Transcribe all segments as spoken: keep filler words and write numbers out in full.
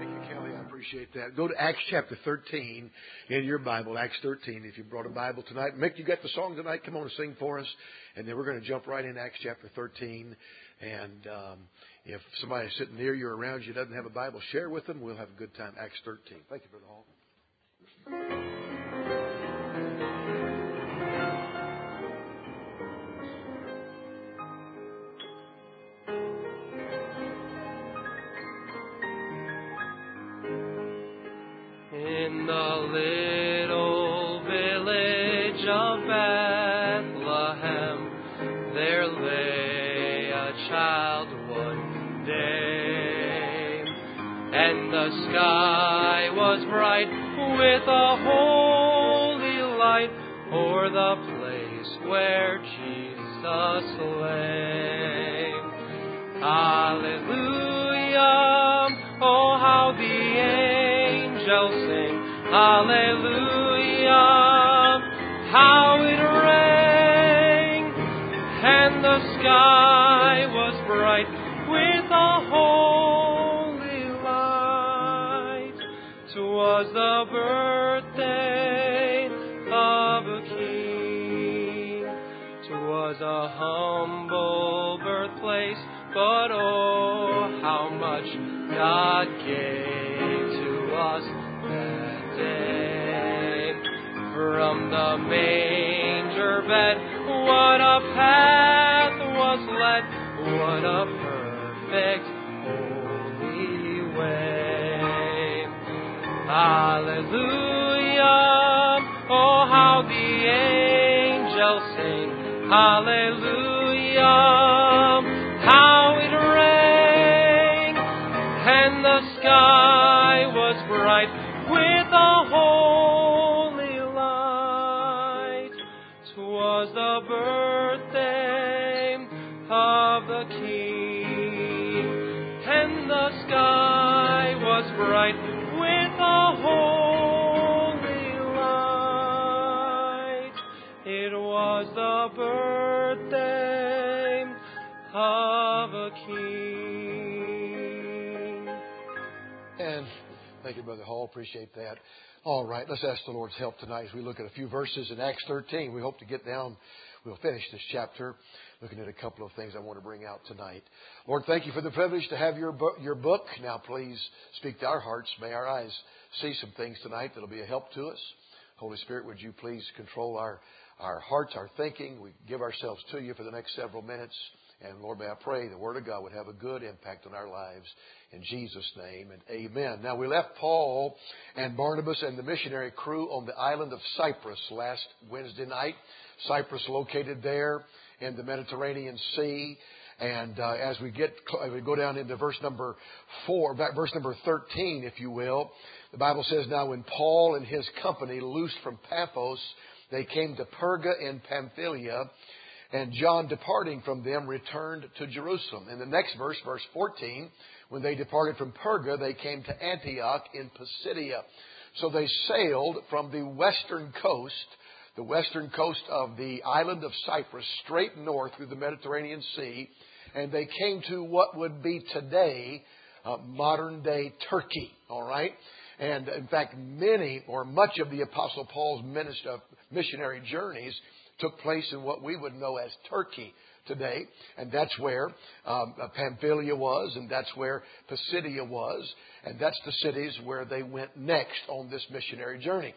Thank you, Kelly. I appreciate that. Go to Acts chapter thirteen in your Bible, Acts thirteen. If you brought a Bible tonight, Mick, you got the song tonight? Come on and sing for us. And then we're going to jump right in Acts chapter thirteen. And um, if somebody sitting near you or around you doesn't have a Bible, share with them. We'll have a good time. Acts thirteen. Thank you, Brother Hall. In the little village of Bethlehem, there lay a child one day, and the sky was bright with a holy light o'er the place where Jesus lay. Hallelujah! Oh, how the angels sing, hallelujah, how it rang, and the sky was bright with a holy light. 'Twas the birthday of a king. 'Twas a humble birthplace, but oh, how much God gave to us that day. From the manger bed, what a path was led, what a perfect holy way. Hallelujah, oh how the angels sing, hallelujah, how it rang, and the sky was bright with a holy light. 'Twas the birthday of the King, and the sky was bright with a holy light. It was the birthday of a King. And thank you, Brother Hall. Appreciate that. All right, let's ask the Lord's help tonight as we look at a few verses in Acts thirteen. We hope to get down, we'll finish this chapter, looking at a couple of things I want to bring out tonight. Lord, thank you for the privilege to have your book. Your book. Now, please speak to our hearts. May our eyes see some things tonight that will be a help to us. Holy Spirit, would you please control our, our hearts, our thinking. We give ourselves to you for the next several minutes. And Lord, may I pray the Word of God would have a good impact on our lives. In Jesus' name, and amen. Now, we left Paul and Barnabas and the missionary crew on the island of Cyprus last Wednesday night. Cyprus located there in the Mediterranean Sea. And uh, as we get, we go down into verse number four, verse number thirteen, if you will, the Bible says, now when Paul and his company loosed from Paphos, they came to Perga in Pamphylia. And John, departing from them, returned to Jerusalem. In the next verse, verse fourteen, when they departed from Perga, they came to Antioch in Pisidia. So they sailed from the western coast, the western coast of the island of Cyprus, straight north through the Mediterranean Sea. And they came to what would be today uh, modern-day Turkey. All right? And in fact, many or much of the Apostle Paul's minister, missionary journeys took place in what we would know as Turkey today. And that's where um, Pamphylia was, and that's where Pisidia was. And that's the cities where they went next on this missionary journey.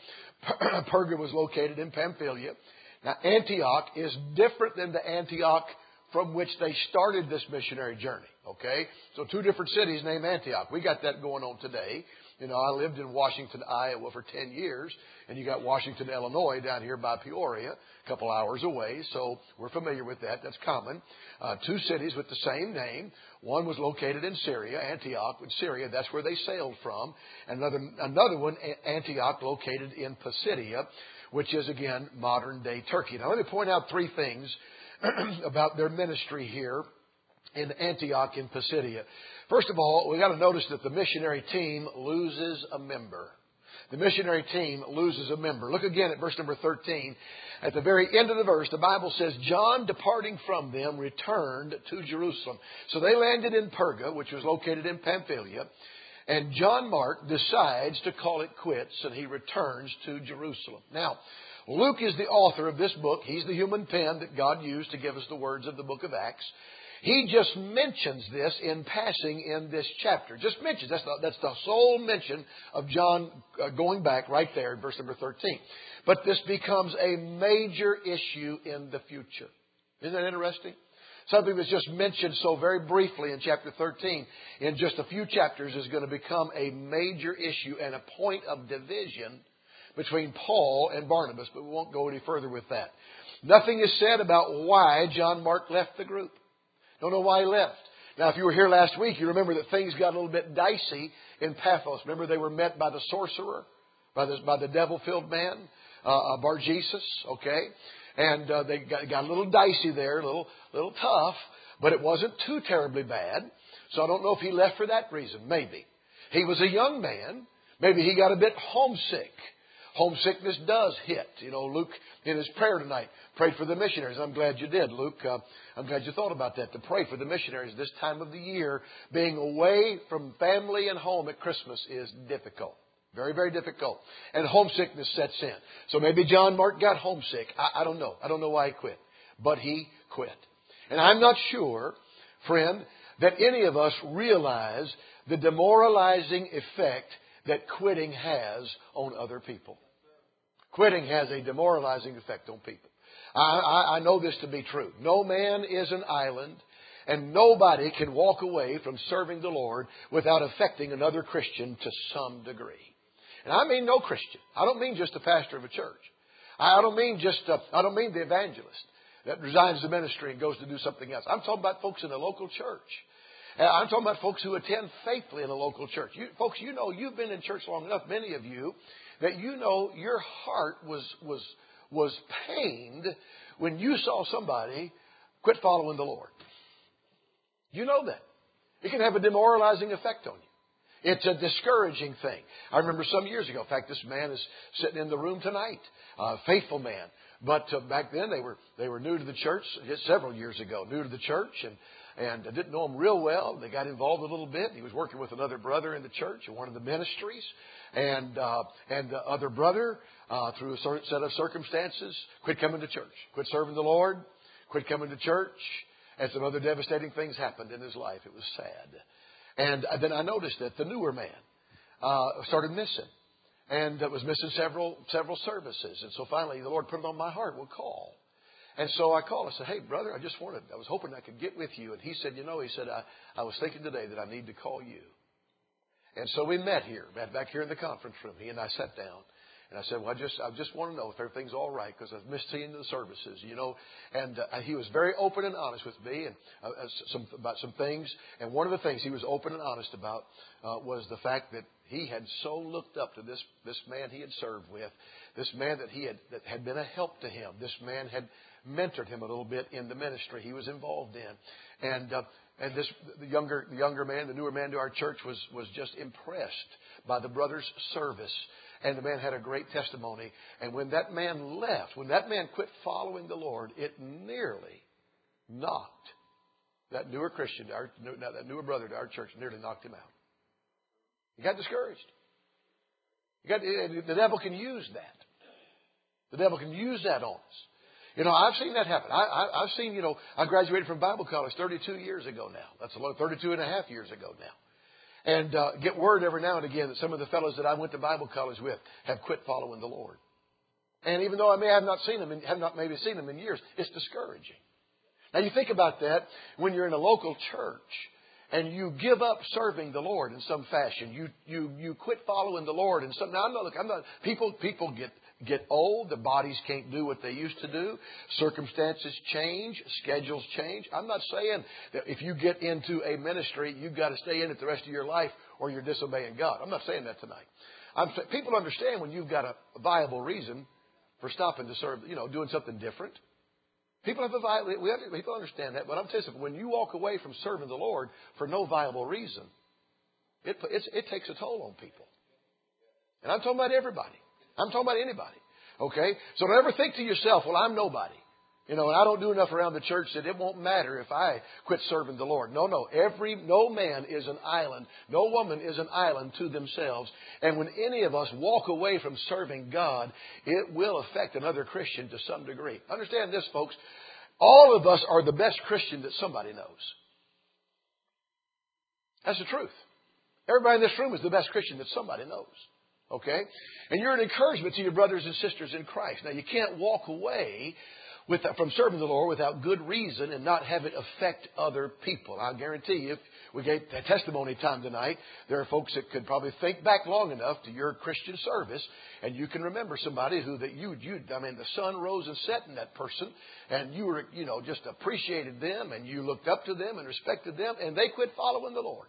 Perga was located in Pamphylia. Now, Antioch is different than the Antioch from which they started this missionary journey. Okay? So two different cities named Antioch. We got that going on today. You know, I lived in Washington, Iowa for ten years, and you got Washington, Illinois down here by Peoria, a couple hours away, so we're familiar with that. That's common. Uh, two cities with the same name. One was located in Syria, Antioch in Syria. That's where they sailed from. Another, another one, Antioch, located in Pisidia, which is, again, modern-day Turkey. Now, let me point out three things about their ministry here in Antioch in Pisidia. First of all, we got to notice that the missionary team loses a member. The missionary team loses a member. Look again at verse number thirteen. At the very end of the verse, the Bible says, John, departing from them, returned to Jerusalem. So they landed in Perga, which was located in Pamphylia. And John Mark decides to call it quits, and he returns to Jerusalem. Now, Luke is the author of this book. He's the human pen that God used to give us the words of the book of Acts. He just mentions this in passing in this chapter. Just mentions. That's the, that's the sole mention of John uh, going back right there in verse number thirteen. But this becomes a major issue in the future. Isn't that interesting? Something that's just mentioned so very briefly in chapter thirteen, in just a few chapters, is going to become a major issue and a point of division between Paul and Barnabas. But we won't go any further with that. Nothing is said about why John Mark left the group. Don't know why he left. Now, if you were here last week, you remember that things got a little bit dicey in Paphos. Remember, they were met by the sorcerer, by the, by the devil-filled man, uh, Bar-Jesus, okay? And uh, they got, got a little dicey there, a little, little tough, but it wasn't too terribly bad. So I don't know if he left for that reason. Maybe. He was a young man. Maybe he got a bit homesick. Homesickness does hit. You know, Luke, in his prayer tonight, prayed for the missionaries. I'm glad you did, Luke. Uh, I'm glad you thought about that, to pray for the missionaries this time of the year. Being away from family and home at Christmas is difficult. Very, very difficult. And homesickness sets in. So maybe John Mark got homesick. I, I don't know. I don't know why he quit. But he quit. And I'm not sure, friend, that any of us realize the demoralizing effect that quitting has on other people. Quitting has a demoralizing effect on people. I, I, I know this to be true. No man is an island, and nobody can walk away from serving the Lord without affecting another Christian to some degree. And I mean no Christian. I don't mean just a pastor of a church. I don't mean just, uh, I don't mean the evangelist that resigns the ministry and goes to do something else. I'm talking about folks in the local church. I'm talking about folks who attend faithfully in a local church. You, folks, you know, you've been in church long enough, many of you, that you know your heart was was was pained when you saw somebody quit following the Lord. You know that. It can have a demoralizing effect on you. It's a discouraging thing. I remember some years ago, in fact, this man is sitting in the room tonight, a faithful man. But uh, back then they were they were new to the church, several years ago, new to the church, and And I didn't know him real well. They got involved a little bit. He was working with another brother in the church in one of the ministries. And uh, and the other brother, uh, through a certain set of circumstances, quit coming to church. Quit serving the Lord. Quit coming to church. And some other devastating things happened in his life. It was sad. And then I noticed that the newer man uh, started missing. And was missing several several services. And so finally the Lord put it on my heart. We'll call. And so I called. I said, hey, brother, I just wanted, I was hoping I could get with you. And he said, you know, he said, I, I was thinking today that I need to call you. And so we met here, met back here in the conference room. He and I sat down. And I said, well, I just, I just want to know if everything's all right because I've missed seeing the services, you know. And uh, he was very open and honest with me and uh, some, about some things. And one of the things he was open and honest about uh, was the fact that he had so looked up to this, this man he had served with, this man that he had, that had been a help to him. This man had mentored him a little bit in the ministry he was involved in. And, uh, and this, the younger, the younger man, the newer man to our church was, was just impressed by the brother's service. And the man had a great testimony. And when that man left, when that man quit following the Lord, it nearly knocked that newer Christian, our, that newer brother to our church, nearly knocked him out. He got discouraged. He got, the devil can use that. The devil can use that on us. You know, I've seen that happen. I, I, I've seen, you know, I graduated from Bible college thirty-two years ago now. That's a lot, thirty-two and a half years ago now. And uh, get word every now and again that some of the fellows that I went to Bible college with have quit following the Lord. And even though I may have not seen them, and have not maybe seen them in years, it's discouraging. Now you think about that when you're in a local church and you give up serving the Lord in some fashion. You you you quit following the Lord in some. Now I'm not. Look, I'm not. People people get. Get old, the bodies can't do what they used to do, circumstances change, schedules change. I'm not saying that if you get into a ministry, you've got to stay in it the rest of your life or you're disobeying God. I'm not saying that tonight. I'm saying people understand when you've got a viable reason for stopping to serve, you know, doing something different. People have a viable, we have, people understand that, but I'm telling you, when you walk away from serving the Lord for no viable reason, it, it's, it takes a toll on people. And I'm talking about everybody. I'm talking about anybody. Okay? So don't ever think to yourself, well, I'm nobody. You know, and I don't do enough around the church that it won't matter if I quit serving the Lord. No, no. Every, no man is an island. No woman is an island to themselves. And when any of us walk away from serving God, it will affect another Christian to some degree. Understand this, folks. All of us are the best Christian that somebody knows. That's the truth. Everybody in this room is the best Christian that somebody knows. Okay? And you're an encouragement to your brothers and sisters in Christ. Now, you can't walk away With, from serving the Lord without good reason and not have it affect other people. I guarantee you, if we gave a testimony time tonight, there are folks that could probably think back long enough to your Christian service, and you can remember somebody who that you, you, I mean, the sun rose and set in that person, and you were, you know, just appreciated them, and you looked up to them and respected them, and they quit following the Lord.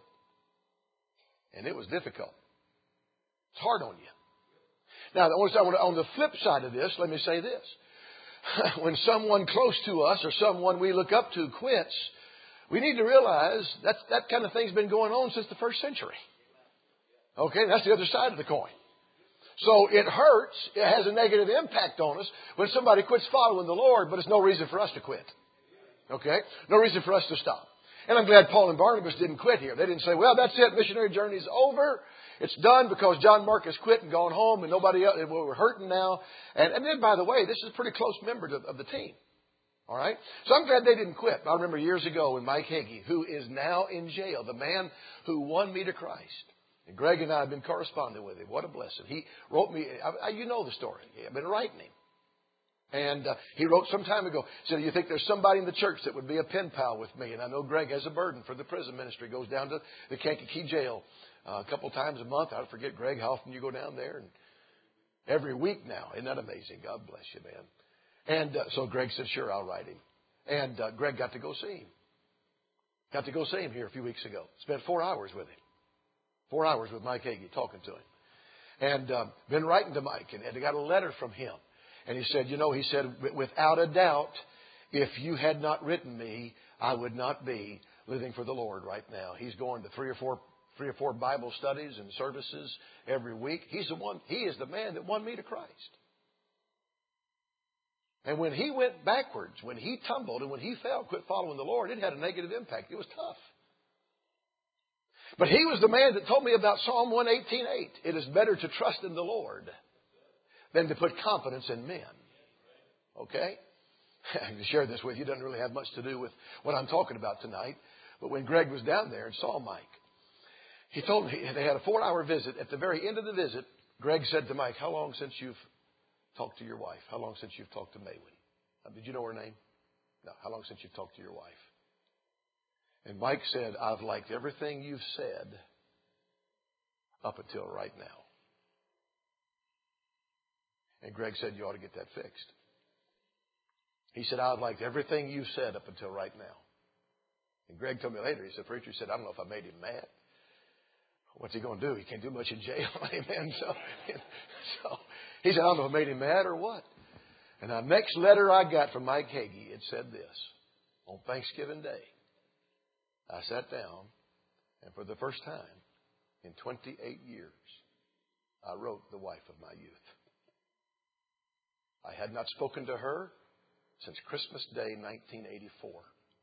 And it was difficult. It's hard on you. Now, on the flip side of this, let me say this. When someone close to us or someone we look up to quits, we need to realize that that kind of thing's been going on since the first century. Okay, that's the other side of the coin. So it hurts. It has a negative impact on us when somebody quits following the Lord, but it's no reason for us to quit. Okay, no reason for us to stop. And I'm glad Paul and Barnabas didn't quit here. They didn't say, well, that's it. Missionary journey's over. It's done because John Mark has quit and gone home and nobody else, we're hurting now. And, and then, by the way, this is a pretty close member of, of the team. All right? So I'm glad they didn't quit. I remember years ago when Mike Hagee, who is now in jail, the man who won me to Christ. And Greg and I have been corresponding with him. What a blessing. He wrote me, I, I, you know the story. I've been writing him. And uh, he wrote some time ago, said, you think there's somebody in the church that would be a pen pal with me? And I know Greg has a burden for the prison ministry. Goes down to the Kankakee jail uh, a couple times a month. I forget, Greg, how often you go down there. And every week now. Isn't that amazing? God bless you, man. And uh, so Greg said, sure, I'll write him. And uh, Greg got to go see him. Got to go see him here a few weeks ago. Spent four hours with him. Four hours with Mike Hagee talking to him. And uh, been writing to Mike. And, and I got a letter from him. And he said, you know, he said, without a doubt, if you had not written me, I would not be living for the Lord right now. He's going to three or four, three or four Bible studies and services every week. He's the one, he is the man that won me to Christ. And when he went backwards, when he tumbled and when he fell, quit following the Lord, it had a negative impact. It was tough. But he was the man that told me about Psalm one eighteen eight. It is better to trust in the Lord than to put confidence in men. Okay? I can share this with you. It doesn't really have much to do with what I'm talking about tonight. But when Greg was down there and saw Mike, he told me they had a four-hour visit. At the very end of the visit, Greg said to Mike, how long since you've talked to your wife? How long since you've talked to Maywin? Uh, did you know her name? No. How long since you've talked to your wife? And Mike said, I've liked everything you've said up until right now. And Greg said, you ought to get that fixed. He said, I've liked everything you've said up until right now. And Greg told me later, he said, preacher, he said, I don't know if I made him mad. What's he going to do? He can't do much in jail. Amen. So, so he said, I don't know if I made him mad or what. And the next letter I got from Mike Hagee, it said this. On Thanksgiving Day, I sat down, and for the first time in twenty-eight years, I wrote the wife of my youth. I had not spoken to her since Christmas Day, nineteen eighty-four.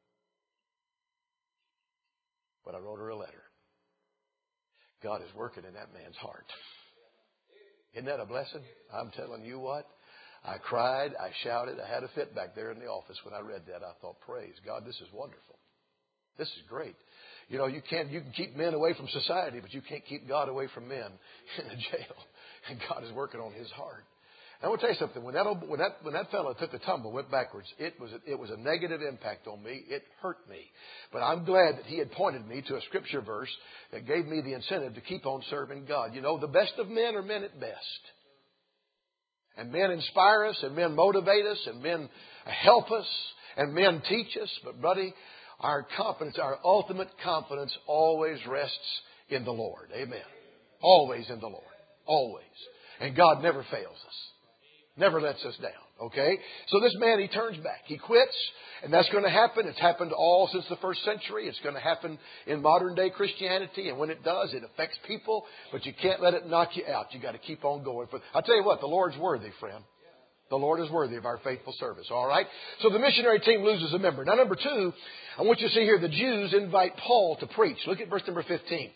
But I wrote her a letter. God is working in that man's heart. Isn't that a blessing? I'm telling you what. I cried. I shouted. I had a fit back there in the office when I read that. I thought, praise God, this is wonderful. This is great. You know, you can't, you can keep men away from society, but you can't keep God away from men in the jail. And God is working on his heart. I want to tell you something. When that when that when that fellow took the tumble, went backwards, it was a, it was a negative impact on me. It hurt me, but I'm glad that he had pointed me to a scripture verse that gave me the incentive to keep on serving God. You know, the best of men are men at best, and men inspire us, and men motivate us, and men help us, and men teach us. But, buddy, our confidence, our ultimate confidence, always rests in the Lord. Amen. Always in the Lord. Always, and God never fails us. Never lets us down, okay? So this man, he turns back. He quits, and that's going to happen. It's happened all since the first century. It's going to happen in modern-day Christianity, and when it does, it affects people, but you can't let it knock you out. You've got to keep on going. I'll tell you what, the Lord's worthy, friend. The Lord is worthy of our faithful service. All right? So the missionary team loses a member. Now, number two, I want you to see here, the Jews invite Paul to preach. Look at verse number fifteen.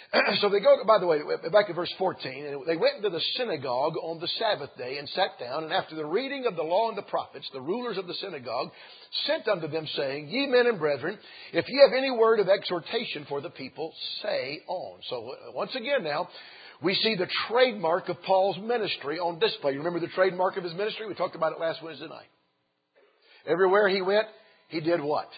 So they go, by the way, back at verse fourteen, and they went into the synagogue on the Sabbath day and sat down, and after the reading of the law and the prophets, the rulers of the synagogue sent unto them, saying, Ye men and brethren, if ye have any word of exhortation for the people, say on. So once again now, we see the trademark of Paul's ministry on display. You remember the trademark of his ministry? We talked about it last Wednesday night. Everywhere he went, he did what?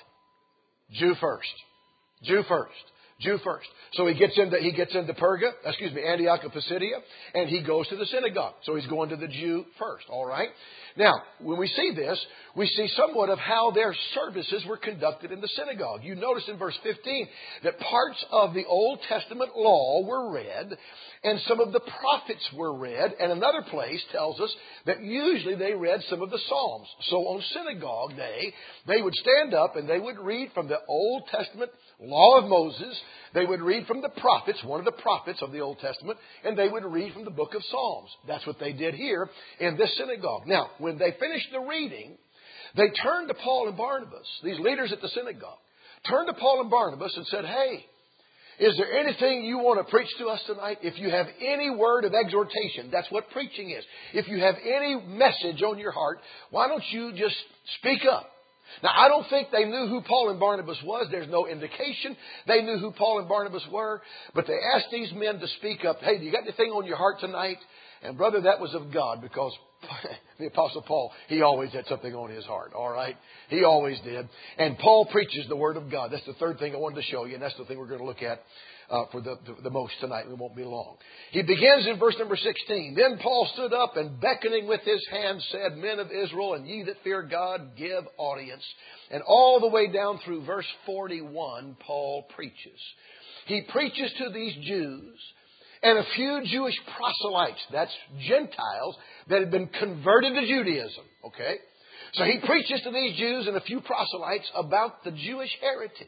Jew first. Jew first. Jew first. So he gets into he gets into Perga, excuse me, Antioch of Pisidia, and he goes to the synagogue. So he's going to the Jew first. All right. Now, when we see this, we see somewhat of how their services were conducted in the synagogue. You notice in verse fifteen that parts of the Old Testament law were read, and some of the prophets were read, and another place tells us that usually they read some of the Psalms. So on synagogue day, they would stand up and they would read from the Old Testament law of Moses. They would read from the prophets, one of the prophets of the Old Testament, and they would read from the book of Psalms. That's what they did here in this synagogue. Now, when they finished the reading, they turned to Paul and Barnabas, these leaders at the synagogue, turned to Paul and Barnabas and said, Hey, is there anything you want to preach to us tonight? If you have any word of exhortation, that's what preaching is. If you have any message on your heart, why don't you just speak up? Now, I don't think they knew who Paul and Barnabas was. There's no indication they knew who Paul and Barnabas were. But they asked these men to speak up. Hey, do you got anything on your heart tonight? And brother, that was of God, because the Apostle Paul, he always had something on his heart. All right? He always did. And Paul preaches the Word of God. That's the third thing I wanted to show you. And that's the thing we're going to look at uh, for the, the, the most tonight. We won't be long. He begins in verse number sixteen. Then Paul stood up and beckoning with his hand said, Men of Israel, and ye that fear God, give audience. And all the way down through verse forty-one, Paul preaches. He preaches to these Jews and a few Jewish proselytes, that's Gentiles, that had been converted to Judaism. Okay? So he preaches to these Jews and a few proselytes about the Jewish heritage.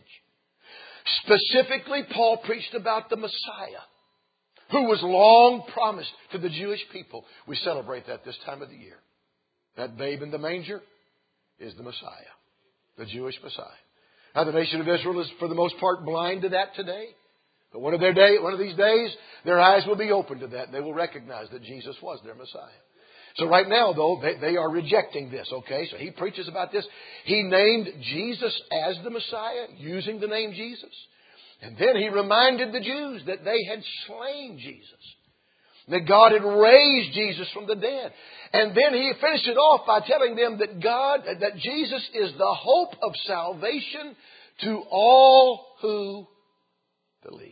Specifically, Paul preached about the Messiah, who was long promised to the Jewish people. We celebrate that this time of the year. That babe in the manger is the Messiah, the Jewish Messiah. Now, the nation of Israel is, for the most part, blind to that today. But one of their day, one of these days, their eyes will be open to that. And they will recognize that Jesus was their Messiah. So right now, though, they, they are rejecting this. Okay, so he preaches about this. He named Jesus as the Messiah, using the name Jesus. And then he reminded the Jews that they had slain Jesus, that God had raised Jesus from the dead. And then he finished it off by telling them that God, that Jesus is the hope of salvation to all who believe.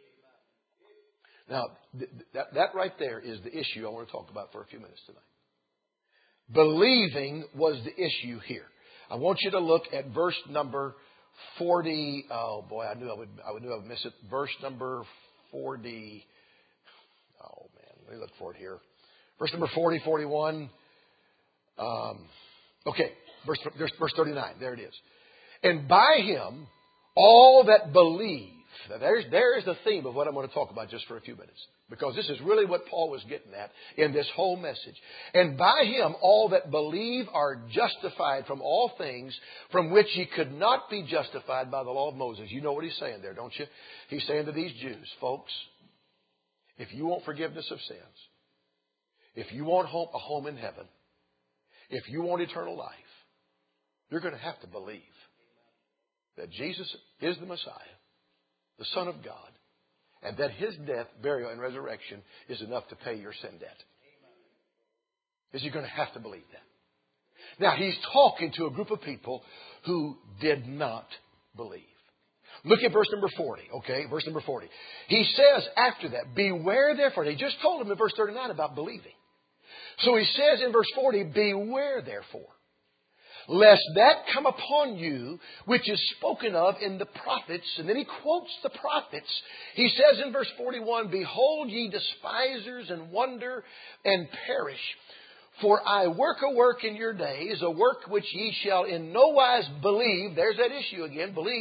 Now, th- that, that right there is the issue I want to talk about for a few minutes tonight. Believing was the issue here. I want you to look at verse number forty. Oh boy, I knew I would. I knew I would miss it. Verse number forty. Oh man, let me look for it here. Verse number forty, forty-one. Um, okay, verse verse thirty-nine. There it is. And by him, all that believe. Now, there's, there's the theme of what I'm going to talk about just for a few minutes. Because this is really what Paul was getting at in this whole message. And by him, all that believe are justified from all things from which ye could not be justified by the law of Moses. You know what he's saying there, don't you? He's saying to these Jews, folks, if you want forgiveness of sins, if you want home, a home in heaven, if you want eternal life, you're going to have to believe that Jesus is the Messiah, the Son of God, and that His death, burial, and resurrection is enough to pay your sin debt. Is you're going to have to believe that. Now, he's talking to a group of people who did not believe. Look at verse number forty, okay? Verse number forty. He says after that, beware therefore. He just told them in verse thirty-nine about believing. So he says in verse forty, beware therefore, lest that come upon you, which is spoken of in the prophets. And then he quotes the prophets. He says in verse forty-one, behold ye despisers and wonder and perish. For I work a work in your days, a work which ye shall in no wise believe. There's that issue again, believe.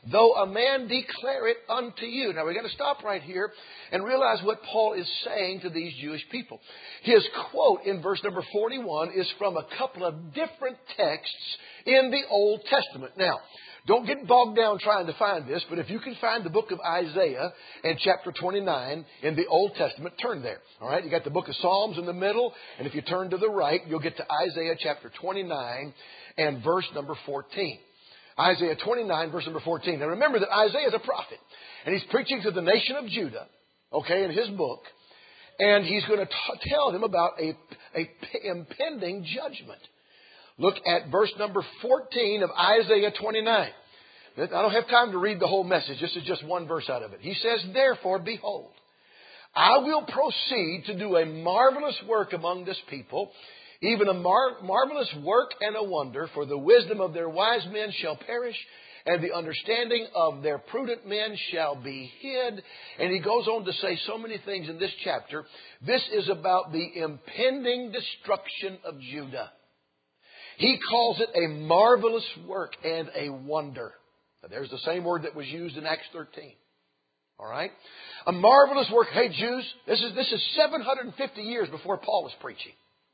though a man declare it unto you. Now we've got to stop right here and realize what Paul is saying to these Jewish people. His quote in verse number forty-one is from a couple of different texts in the Old Testament. Now, don't get bogged down trying to find this, but if you can find the book of Isaiah and chapter twenty-nine in the Old Testament, turn there. All right, you got the book of Psalms in the middle, and if you turn to the right, you'll get to Isaiah chapter twenty-nine and verse number fourteen. Isaiah twenty-nine, verse number fourteen. Now remember that Isaiah is a prophet, and he's preaching to the nation of Judah, okay, in his book, and he's going to t- tell them about a, a p- impending judgment. Look at verse number fourteen of Isaiah twenty-nine. I don't have time to read the whole message. This is just one verse out of it. He says, therefore, behold, I will proceed to do a marvelous work among this people, even a mar- marvelous work and a wonder, for the wisdom of their wise men shall perish, and the understanding of their prudent men shall be hid. And he goes on to say so many things in this chapter. This is about the impending destruction of Judah. He calls it a marvelous work and a wonder. Now, there's the same word that was used in Acts thirteen. All right? A marvelous work. Hey, Jews, this is, this is seven hundred fifty years before Paul was preaching.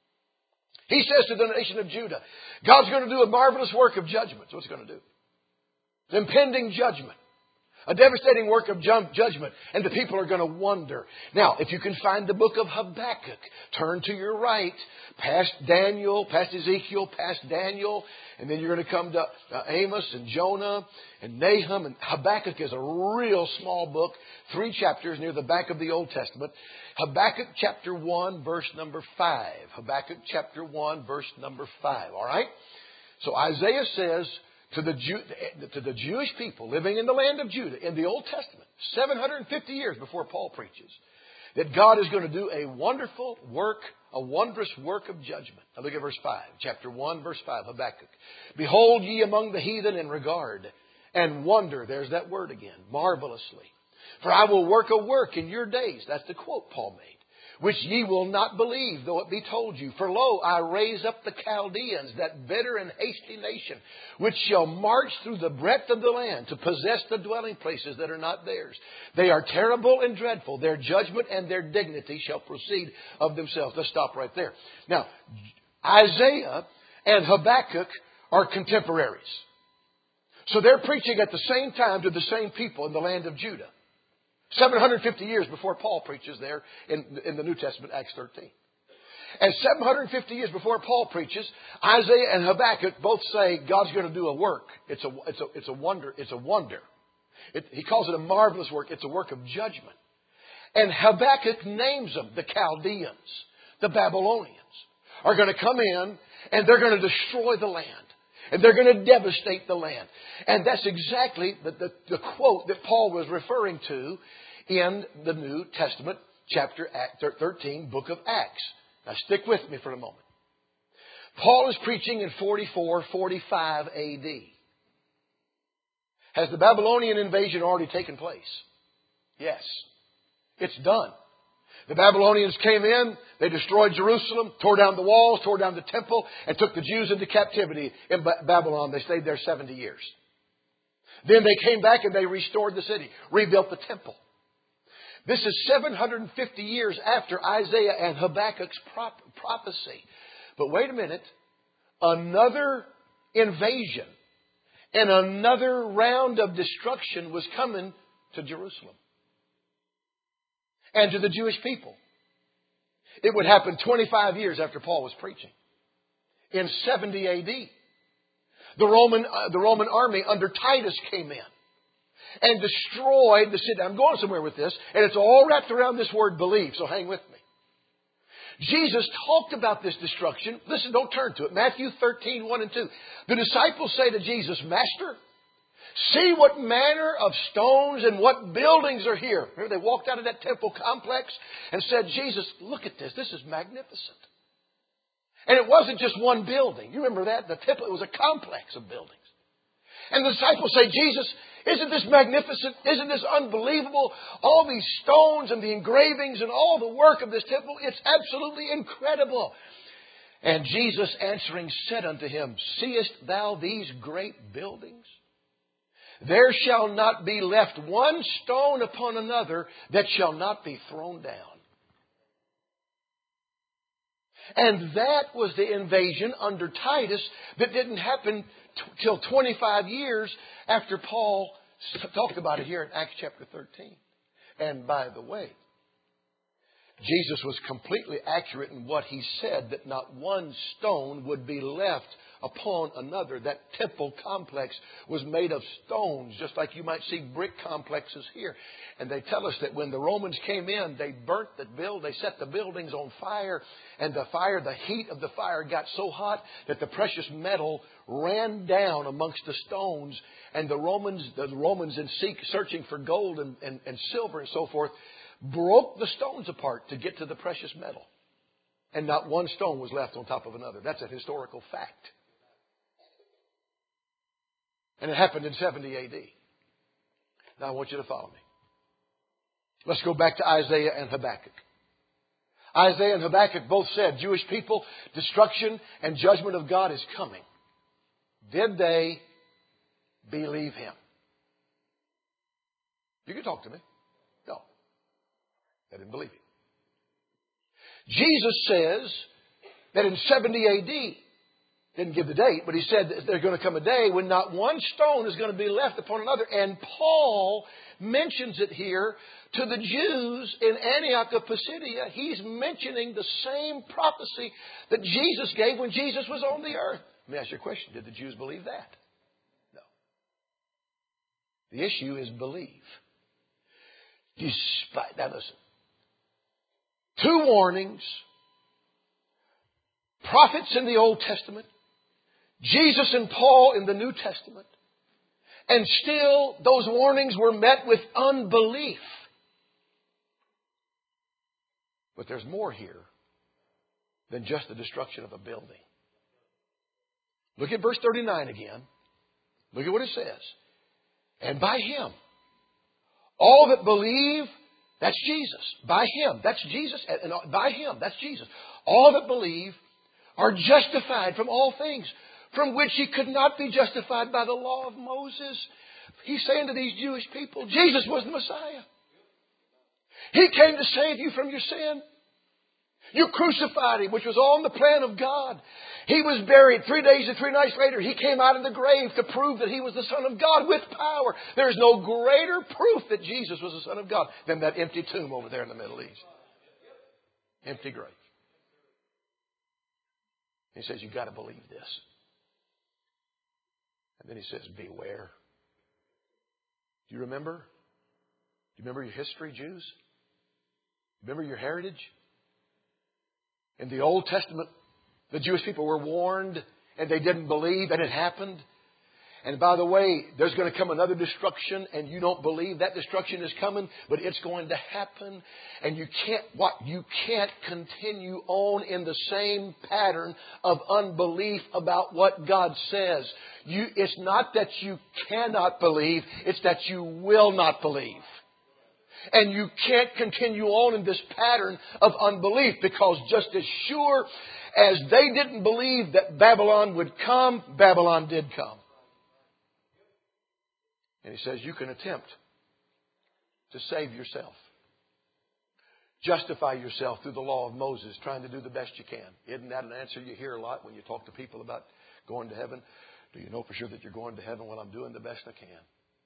He says to the nation of Judah, God's going to do a marvelous work of judgment. That's what He's going to do. The impending judgment. A devastating work of judgment. And the people are going to wonder. Now, if you can find the book of Habakkuk, turn to your right, past Daniel, past Ezekiel, past Daniel, and then you're going to come to uh, Amos and Jonah and Nahum. And Habakkuk is a real small book, three chapters near the back of the Old Testament. Habakkuk chapter one, verse number five. Habakkuk chapter one, verse number five. All right? So Isaiah says, To the, Jew, to the Jewish people living in the land of Judah in the Old Testament, seven hundred fifty years before Paul preaches, that God is going to do a wonderful work, a wondrous work of judgment. Now look at verse five, chapter one, verse five, Habakkuk. Behold ye among the heathen and regard and wonder, there's that word again, marvelously. For I will work a work in your days. That's the quote Paul made. Which ye will not believe, though it be told you. For lo, I raise up the Chaldeans, that bitter and hasty nation, which shall march through the breadth of the land to possess the dwelling places that are not theirs. They are terrible and dreadful. Their judgment and their dignity shall proceed of themselves. Let's stop right there. Now, Isaiah and Habakkuk are contemporaries. So they're preaching at the same time to the same people in the land of Judah. seven hundred fifty years before Paul preaches there in, in the New Testament, Acts thirteen. And seven hundred fifty years before Paul preaches, Isaiah and Habakkuk both say God's going to do a work. It's a, it's a, it's a wonder. It's a wonder. It, he calls it a marvelous work. It's a work of judgment. And Habakkuk names them, the Chaldeans, the Babylonians, are going to come in and they're going to destroy the land. And they're going to devastate the land. And that's exactly the, the, the quote that Paul was referring to in the New Testament, chapter thirteen, book of Acts. Now stick with me for a moment. Paul is preaching in forty-four, forty-five A D. Has the Babylonian invasion already taken place? Yes. It's done. The Babylonians came in, they destroyed Jerusalem, tore down the walls, tore down the temple, and took the Jews into captivity in Babylon. They stayed there seventy years. Then they came back and they restored the city, rebuilt the temple. This is seven hundred fifty years after Isaiah and Habakkuk's prophecy. But wait a minute. Another invasion and another round of destruction was coming to Jerusalem and to the Jewish people. It would happen twenty-five years after Paul was preaching. In seventy A D, the Roman, uh, the Roman army under Titus came in and destroyed the city. I'm going somewhere with this, and it's all wrapped around this word believe, so hang with me. Jesus talked about this destruction. Listen, don't turn to it. Matthew thirteen, one and two. The disciples say to Jesus, Master, see what manner of stones and what buildings are here. Remember, they walked out of that temple complex and said, Jesus, look at this. This is magnificent. And it wasn't just one building. You remember that? The temple, it was a complex of buildings. And the disciples say, Jesus, isn't this magnificent? Isn't this unbelievable? All these stones and the engravings and all the work of this temple, it's absolutely incredible. And Jesus answering said unto him, seest thou these great buildings? there shall not be left one stone upon another that shall not be thrown down. And that was the invasion under Titus that didn't happen t- till twenty-five years after Paul talked about it here in Acts chapter thirteen. And by the way, Jesus was completely accurate in what He said, that not one stone would be left upon another. That temple complex was made of stones, just like you might see brick complexes here. And they tell us that when the Romans came in, they burnt the build, they set the buildings on fire, and the fire, the heat of the fire got so hot that the precious metal ran down amongst the stones. And the Romans, the Romans in seek, searching for gold and, and, and silver and so forth, broke the stones apart to get to the precious metal. And not one stone was left on top of another. That's a historical fact. And it happened in seventy A D. Now I want you to follow me. Let's go back to Isaiah and Habakkuk. Isaiah and Habakkuk both said, Jewish people, destruction and judgment of God is coming. Did they believe Him? You can talk to me. No. They didn't believe Him. Jesus says that in seventy A D, didn't give the date, but He said that there's going to come a day when not one stone is going to be left upon another. And Paul mentions it here to the Jews in Antioch of Pisidia. He's mentioning the same prophecy that Jesus gave when Jesus was on the earth. Let me ask you a question. Did the Jews believe that? No. The issue is believe. Despite, now listen. Two warnings. Prophets in the Old Testament. Jesus and Paul in the New Testament. And still those warnings were met with unbelief. But there's more here than just the destruction of a building. Look at verse thirty-nine again. Look at what it says. And by Him, all that believe, that's Jesus. By Him, that's Jesus. And by Him, that's Jesus. All that believe are justified from all things from which he could not be justified by the law of Moses. He's saying to these Jewish people, Jesus was the Messiah. He came to save you from your sin. You crucified Him, which was all in the plan of God. He was buried three days and three nights later. He came out of the grave to prove that He was the Son of God with power. There is no greater proof that Jesus was the Son of God than that empty tomb over there in the Middle East. Empty grave. He says, you've got to believe this. And then He says, beware. Do you remember? Do you remember your history, Jews? Remember your heritage? In the Old Testament, the Jewish people were warned and they didn't believe, and it happened. And by the way, there's going to come another destruction, and you don't believe that destruction is coming, but it's going to happen. And you can't, what? You can't continue on in the same pattern of unbelief about what God says. You, it's not that you cannot believe, it's that you will not believe. And you can't continue on in this pattern of unbelief, because just as sure as they didn't believe that Babylon would come, Babylon did come. And He says you can attempt to save yourself. Justify yourself through the law of Moses, trying to do the best you can. Isn't that an answer you hear a lot when you talk to people about going to heaven? Do you know for sure that you're going to heaven? Well, I'm doing the best I can.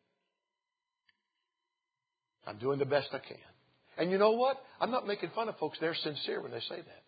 I'm doing the best I can. And you know what? I'm not making fun of folks. They're sincere when they say that.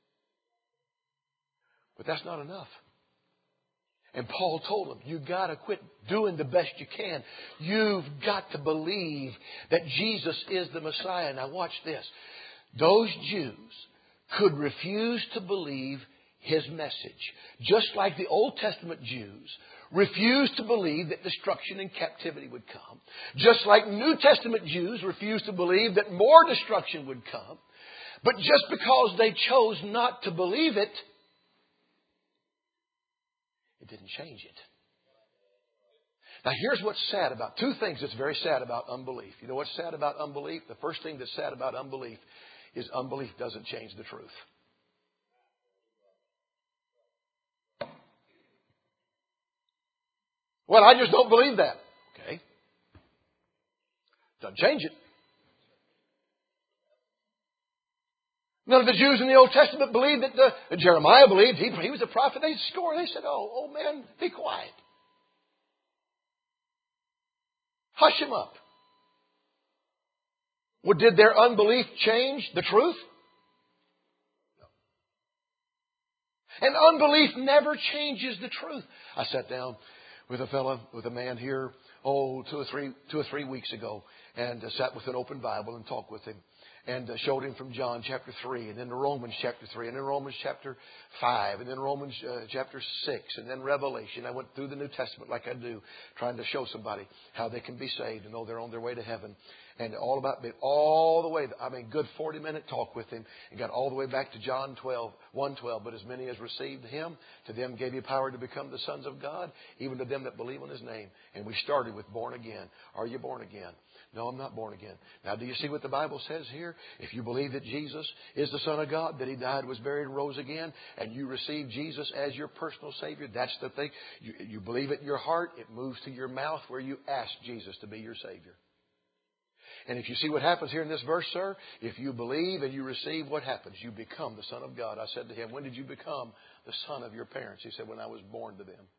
But that's not enough. And Paul told them, you've got to quit doing the best you can. You've got to believe that Jesus is the Messiah. Now watch this. Those Jews could refuse to believe His message. Just like the Old Testament Jews refused to believe that destruction and captivity would come. Just like New Testament Jews refused to believe that more destruction would come. But just because they chose not to believe it, it didn't change it. Now here's what's sad about, two things that's very sad about unbelief. You know what's sad about unbelief? The first thing that's sad about unbelief is unbelief doesn't change the truth. Well, I just don't believe that. Okay. Doesn't change it. None of the Jews in the Old Testament believed that the, Jeremiah believed he, he was a prophet. They scored. They said, oh, oh man, be quiet. Hush him up. Well, did their unbelief change the truth? No. And unbelief never changes the truth. I sat down with a fellow, with a man here, oh, two or three, two or three weeks ago, and uh, sat with an open Bible and talked with him. And uh, showed him from John chapter three, and then to Romans chapter three, and then Romans chapter five, and then Romans uh, chapter six, and then Revelation. I went through the New Testament like I do, trying to show somebody how they can be saved and know they're on their way to heaven. And all about it, all the way, I mean, good forty minute talk with him, and got all the way back to John twelve, one twelve. But as many as received him, to them gave he power to become the sons of God, even to them that believe on his name. And we started with born again. Are you born again? No, I'm not born again. Now, do you see what the Bible says here? If you believe that Jesus is the Son of God, that He died, was buried, and rose again, and you receive Jesus as your personal Savior, that's the thing. You, you believe it in your heart, it moves to your mouth where you ask Jesus to be your Savior. And if you see what happens here in this verse, sir, if you believe and you receive, what happens? You become the Son of God. I said to him, when did you become the son of your parents? He said, when I was born to them.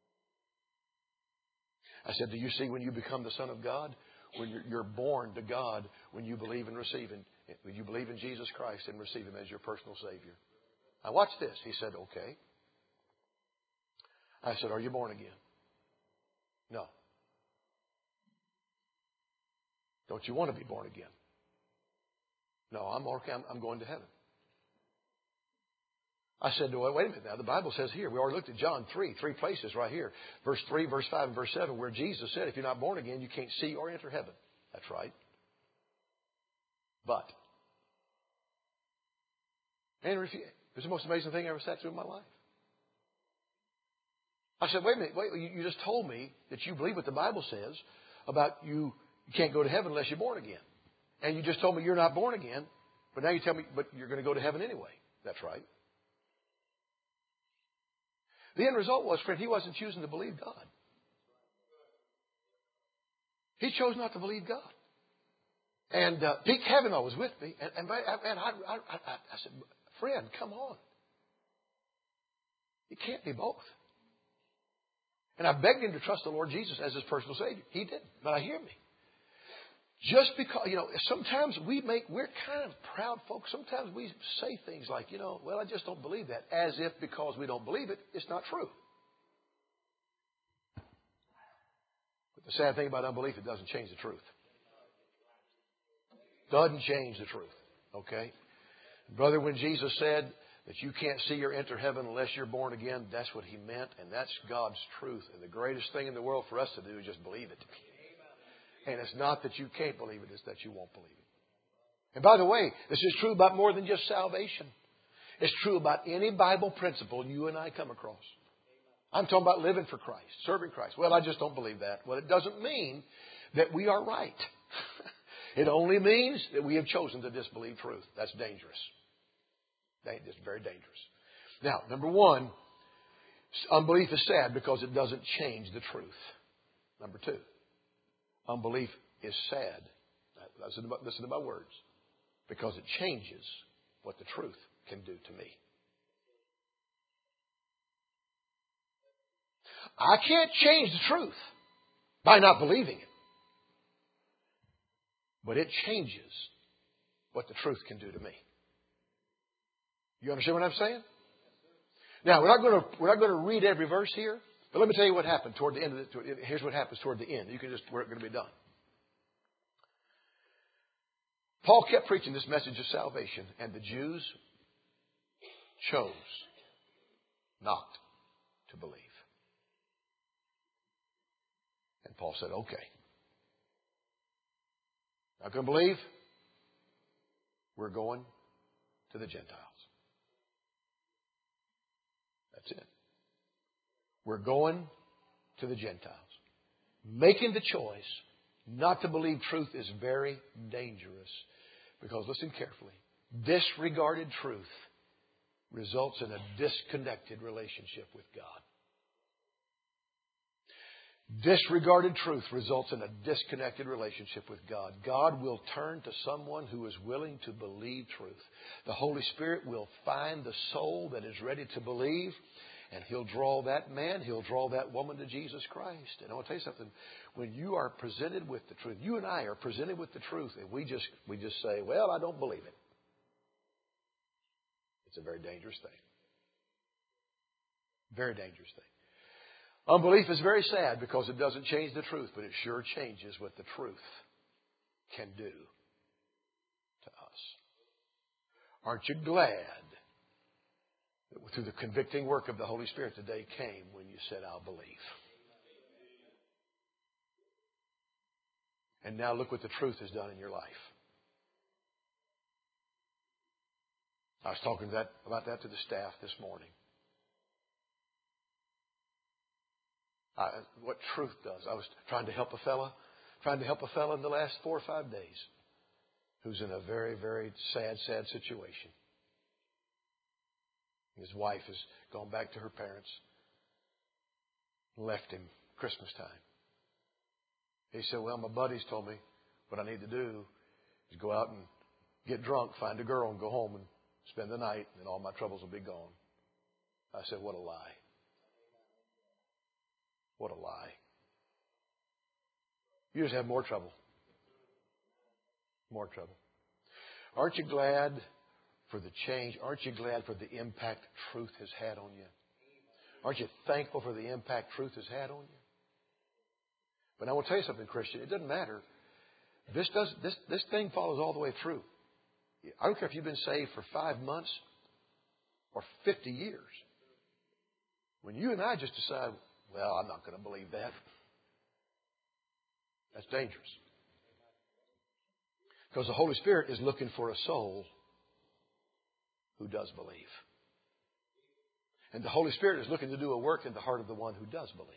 I said, do you see when you become the Son of God? When you're born to God, when you believe and receive Him, when you believe in Jesus Christ and receive Him as your personal Savior. Now watch this. He said, okay. I said, are you born again? No. Don't you want to be born again? No, I'm okay. I'm, I'm going to heaven. I said, well, wait a minute now. The Bible says here, we already looked at John three, three places right here. Verse three, verse five, and verse seven, where Jesus said, if you're not born again, you can't see or enter heaven. That's right. But, and it was the most amazing thing I ever sat through in my life. I said, wait a minute, wait, you, you just told me that you believe what the Bible says about you, you can't go to heaven unless you're born again. And you just told me you're not born again, but now you tell me, but you're going to go to heaven anyway. That's right. The end result was, friend, he wasn't choosing to believe God. He chose not to believe God. And uh, Pete Kavanaugh was with me. And, and, and I, I, I, I said, friend, come on. You can't be both. And I begged him to trust the Lord Jesus as his personal Savior. He didn't. But I hear me. Just because, you know, sometimes we make, we're kind of proud folks. Sometimes we say things like, you know, well, I just don't believe that. As if because we don't believe it, it's not true. But the sad thing about unbelief, it doesn't change the truth. Doesn't change the truth. Okay? Brother, when Jesus said that you can't see or enter heaven unless you're born again, that's what He meant. And that's God's truth. And the greatest thing in the world for us to do is just believe it. And it's not that you can't believe it, it's that you won't believe it. And by the way, this is true about more than just salvation. It's true about any Bible principle you and I come across. I'm talking about living for Christ, serving Christ. Well, I just don't believe that. Well, it doesn't mean that we are right. It only means that we have chosen to disbelieve truth. That's dangerous. It's very dangerous. Now, number one, unbelief is sad because it doesn't change the truth. Number two, unbelief is sad. Listen to, my, listen to my words. Because it changes what the truth can do to me. I can't change the truth by not believing it. But it changes what the truth can do to me. You understand what I'm saying? Now, we're not going to, we're not going to read every verse here. But let me tell you what happened toward the end of the, here's what happens toward the end. You can just, we're going to be done. Paul kept preaching this message of salvation, and the Jews chose not to believe. And Paul said, okay. Not going to believe? We're going to the Gentiles. That's it. We're going to the Gentiles. Making the choice not to believe truth is very dangerous. Because, listen carefully, disregarded truth results in a disconnected relationship with God. Disregarded truth results in a disconnected relationship with God. God will turn to someone who is willing to believe truth. The Holy Spirit will find the soul that is ready to believe, and He'll draw that man, He'll draw that woman to Jesus Christ. And I want to tell you something. When you are presented with the truth, you and I are presented with the truth, and we just we just say, well, I don't believe it. It's a very dangerous thing. Very dangerous thing. Unbelief is very sad because it doesn't change the truth, but it sure changes what the truth can do to us. Aren't you glad that through the convicting work of the Holy Spirit, the day came when you said, I'll believe? And now look what the truth has done in your life. I was talking that, about that to the staff this morning. I, what truth does. I was trying to help a fella, trying to help a fella in the last four or five days who's in a very, very sad, sad situation. His wife has gone back to her parents, left him Christmas time. He said, well, my buddies told me what I need to do is go out and get drunk, find a girl, and go home and spend the night, and all my troubles will be gone. I said, what a lie. What a lie. You just have more trouble. More trouble. Aren't you glad for the change? Aren't you glad for the impact truth has had on you? Aren't you thankful for the impact truth has had on you? But I will tell you something, Christian. It doesn't matter. This does this this thing follows all the way through. I don't care if you've been saved for five months or fifty years. When you and I just decide, well, I'm not going to believe that, that's dangerous. Because the Holy Spirit is looking for a soul who does believe. And the Holy Spirit is looking to do a work in the heart of the one who does believe.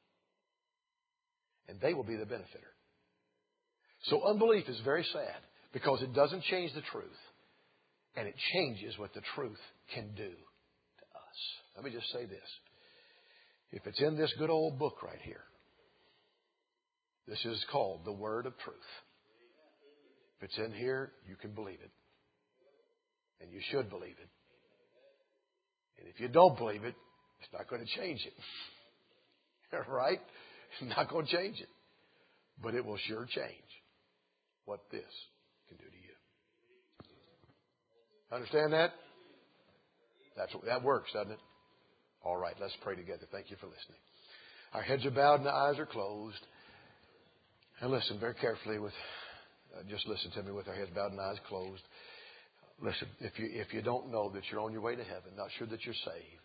And they will be the benefiter. So unbelief is very sad because it doesn't change the truth. And it changes what the truth can do to us. Let me just say this. If it's in this good old book right here, this is called the Word of Truth. If it's in here, you can believe it. And you should believe it. And if you don't believe it, it's not going to change it. Right? It's not going to change it. But it will sure change what this can do to you. Understand that? That's what, that works, doesn't it? All right, let's pray together. Thank you for listening. Our heads are bowed and the eyes are closed. And listen very carefully with, uh, just listen to me with our heads bowed and eyes closed. Listen, if you, if you don't know that you're on your way to heaven, not sure that you're saved,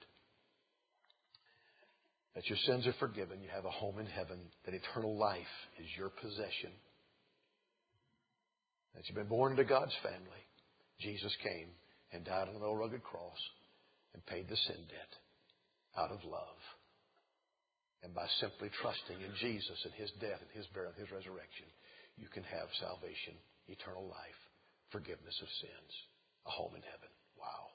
that your sins are forgiven, you have a home in heaven, that eternal life is your possession, that you've been born into God's family, Jesus came and died on an old rugged cross and paid the sin debt out of love. And by simply trusting in Jesus and His death and His burial and His resurrection, you can have salvation, eternal life, forgiveness of sins, a home in heaven. Wow.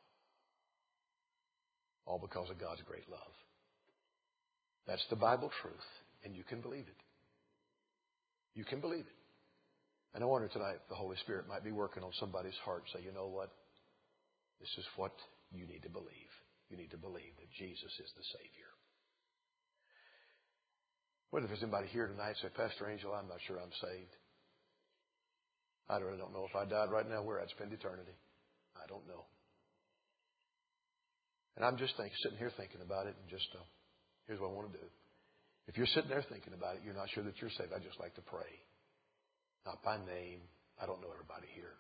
All because of God's great love. That's the Bible truth, and you can believe it. You can believe it. And I wonder tonight if the Holy Spirit might be working on somebody's heart. Say, you know what? This is what you need to believe. You need to believe that Jesus is the Savior. What if there's anybody here tonight say, Pastor Angel, I'm not sure I'm saved. I really don't know if I died right now where I'd spend eternity. I don't know. And I'm just thinking, sitting here thinking about it, and just uh, here's what I want to do. If you're sitting there thinking about it, you're not sure that you're saved, I'd just like to pray. Not by name. I don't know everybody here.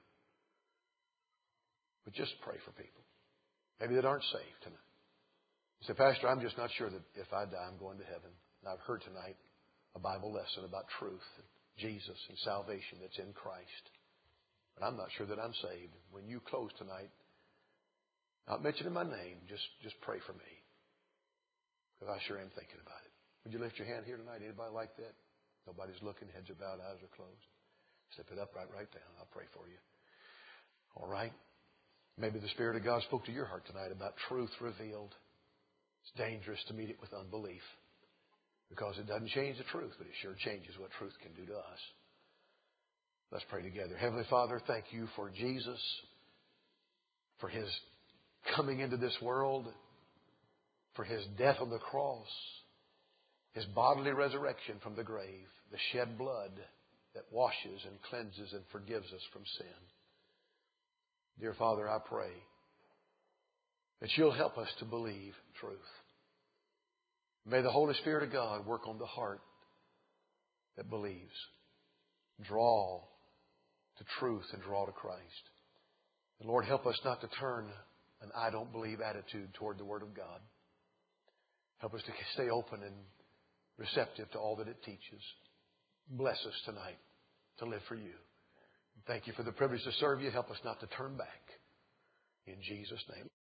But just pray for people. Maybe that aren't saved tonight. You say, Pastor, I'm just not sure that if I die, I'm going to heaven. And I've heard tonight a Bible lesson about truth and Jesus and salvation that's in Christ. But I'm not sure that I'm saved. When you close tonight, not mentioning my name, just, just pray for me. Because I sure am thinking about it. Would you lift your hand here tonight? Anybody like that? Nobody's looking, heads are bowed, eyes are closed. Slip it up right, right down. I'll pray for you. All right? Maybe the Spirit of God spoke to your heart tonight about truth revealed. It's dangerous to meet it with unbelief. Because it doesn't change the truth, but it sure changes what truth can do to us. Let's pray together. Heavenly Father, thank you for Jesus, for His coming into this world, for His death on the cross, His bodily resurrection from the grave, the shed blood that washes and cleanses and forgives us from sin. Dear Father, I pray that you'll help us to believe truth. May the Holy Spirit of God work on the heart that believes. Draw to truth and draw to Christ. And Lord, help us not to turn an I don't believe attitude toward the Word of God. Help us to stay open and receptive to all that it teaches. Bless us tonight to live for you. Thank you for the privilege to serve you. Help us not to turn back. In Jesus' name.